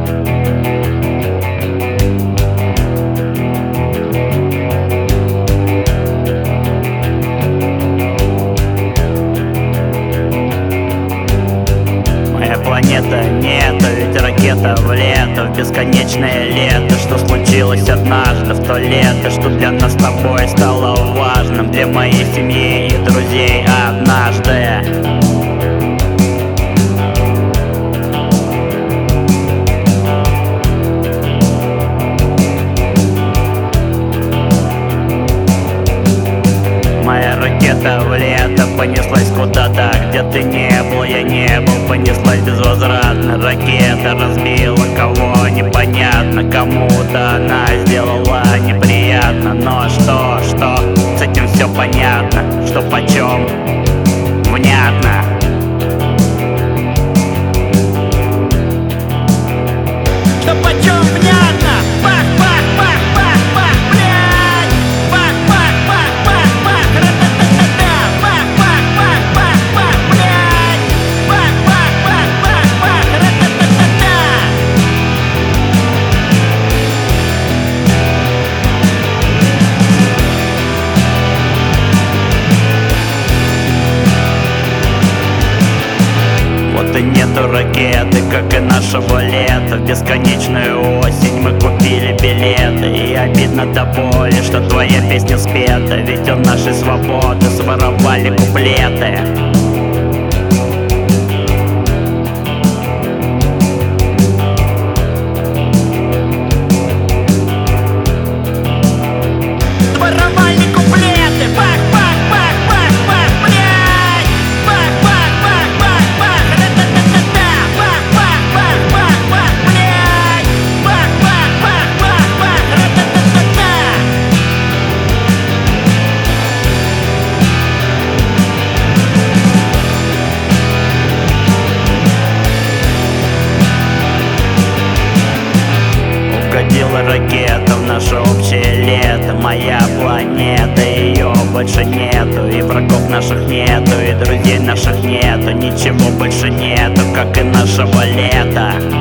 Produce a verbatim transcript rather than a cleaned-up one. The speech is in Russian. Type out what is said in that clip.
Планета нету, ведь ракета в лето, в бесконечное лето. Что случилось однажды в то лето, что для нас с тобой стало важным, для моей семьи и друзей однажды. Моя ракета в лето понеслась куда-то, где ты не был, я не был. Понеслась безвозвратно, ракета разбила кого непонятно. Кому-то она сделала неприятно. Но что, что, с этим все понятно. Что почем, внятно. Что почем, внятно. Бах, бах, бах, бах, бах, блядь. Бах, бах, бах, бах, бах, ра-та-та-та-та. Бах, бах, бах, бах, бах, блядь. Бах, бах, бах, бах, бах, ра-та-та-та-та. Вот и нету ракеты, как и нашего лета. В бесконечную осень мы купили билеты. И обидно до боли, что твоя песня спета. Ведь от нашей свободы своровали куплеты. Своровали куплеты. Бах, бах, бах, бах, бах, блядь. Бах, бах, бах, бах, бах, ра-та-та-та-та. Бах, бах, бах, бах, бах, блядь. Бах, бах, бах, бах, бах, ра-та-та-та-та. Угодила ракета в наше общее лето. Моя планета, ее больше нету. И врагов наших нету, и друзей наших нету. Ничего больше нету, как и нашего лета.